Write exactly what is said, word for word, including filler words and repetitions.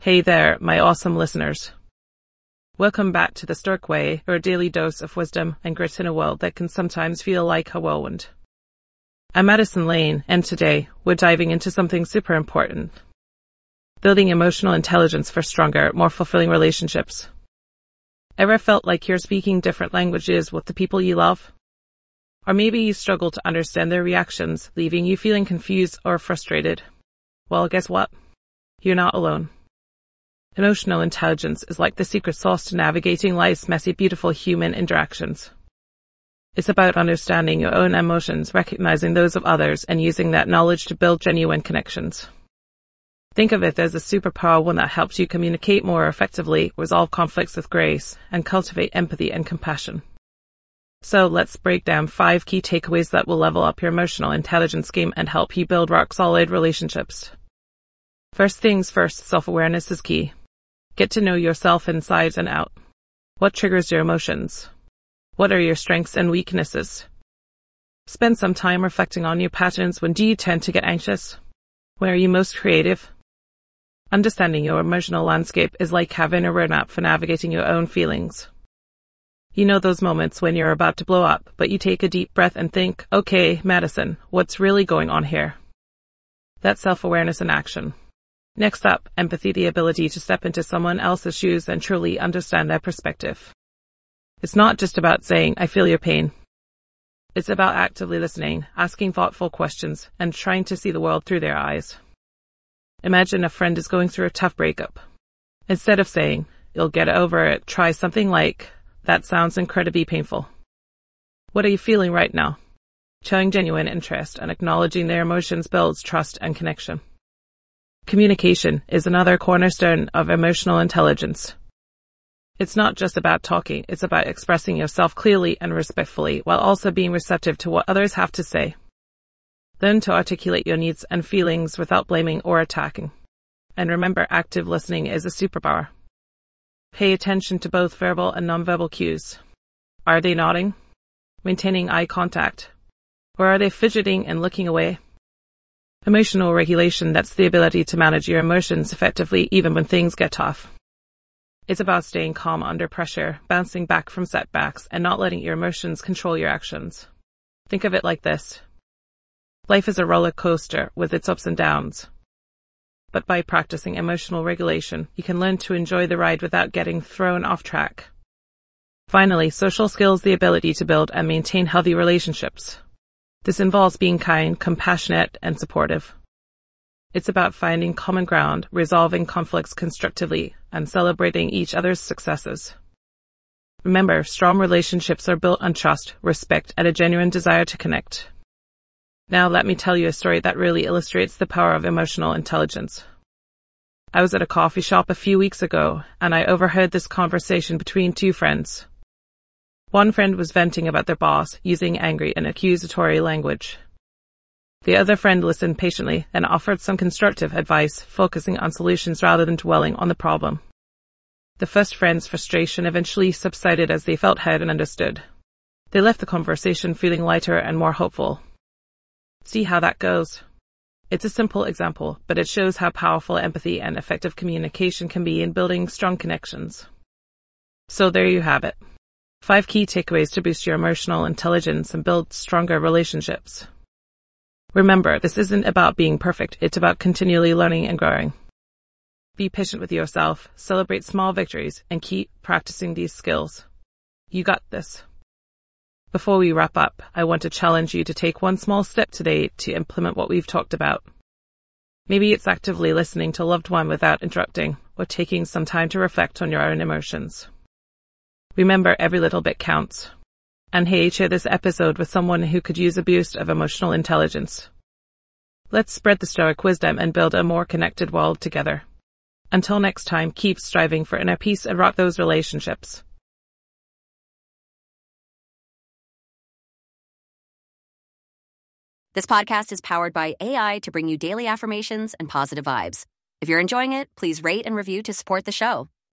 Hey there, my awesome listeners. Welcome back to The Stoic Way, your daily dose of wisdom and grit in a world that can sometimes feel like a whirlwind. I'm Madison Lane, and today we're diving into something super important. Building emotional intelligence for stronger, more fulfilling relationships. Ever felt like you're speaking different languages with the people you love? Or maybe you struggle to understand their reactions, leaving you feeling confused or frustrated. Well, guess what? You're not alone. Emotional intelligence is like the secret sauce to navigating life's messy, beautiful human interactions. It's about understanding your own emotions, recognizing those of others, and using that knowledge to build genuine connections. Think of it as a superpower, one that helps you communicate more effectively, resolve conflicts with grace, and cultivate empathy and compassion. So let's break down five key takeaways that will level up your emotional intelligence game and help you build rock-solid relationships. First things first, self-awareness is key. Get to know yourself inside and out. What triggers your emotions? What are your strengths and weaknesses? Spend some time reflecting on your patterns. When do you tend to get anxious? Where are you most creative? Understanding your emotional landscape is like having a roadmap for navigating your own feelings. You know those moments when you're about to blow up, but you take a deep breath and think, okay, Madison, what's really going on here? That's self-awareness in action. Next up, empathy, the ability to step into someone else's shoes and truly understand their perspective. It's not just about saying, I feel your pain. It's about actively listening, asking thoughtful questions, and trying to see the world through their eyes. Imagine a friend is going through a tough breakup. Instead of saying, you'll get over it, try something like, that sounds incredibly painful. What are you feeling right now? Showing genuine interest and acknowledging their emotions builds trust and connection. Communication is another cornerstone of emotional intelligence. It's not just about talking, it's about expressing yourself clearly and respectfully while also being receptive to what others have to say. Learn to articulate your needs and feelings without blaming or attacking. And remember, active listening is a superpower. Pay attention to both verbal and nonverbal cues. Are they nodding? Maintaining eye contact? Or are they fidgeting and looking away? Emotional regulation, that's the ability to manage your emotions effectively even when things get tough. It's about staying calm under pressure, bouncing back from setbacks, and not letting your emotions control your actions. Think of it like this. Life is a roller coaster with its ups and downs. But by practicing emotional regulation, you can learn to enjoy the ride without getting thrown off track. Finally, social skills, the ability to build and maintain healthy relationships. This involves being kind, compassionate, and supportive. It's about finding common ground, resolving conflicts constructively, and celebrating each other's successes. Remember, strong relationships are built on trust, respect, and a genuine desire to connect. Now let me tell you a story that really illustrates the power of emotional intelligence. I was at a coffee shop a few weeks ago, and I overheard this conversation between two friends. One friend was venting about their boss, using angry and accusatory language. The other friend listened patiently and offered some constructive advice, focusing on solutions rather than dwelling on the problem. The first friend's frustration eventually subsided as they felt heard and understood. They left the conversation feeling lighter and more hopeful. See how that goes? It's a simple example, but it shows how powerful empathy and effective communication can be in building strong connections. So there you have it. Five key takeaways to boost your emotional intelligence and build stronger relationships. Remember, this isn't about being perfect, it's about continually learning and growing. Be patient with yourself, celebrate small victories, and keep practicing these skills. You got this. Before we wrap up, I want to challenge you to take one small step today to implement what we've talked about. Maybe it's actively listening to a loved one without interrupting, or taking some time to reflect on your own emotions. Remember, every little bit counts. And hey, share this episode with someone who could use a boost of emotional intelligence. Let's spread the Stoic wisdom and build a more connected world together. Until next time, keep striving for inner peace and rock those relationships. This podcast is powered by A I to bring you daily affirmations and positive vibes. If you're enjoying it, please rate and review to support the show.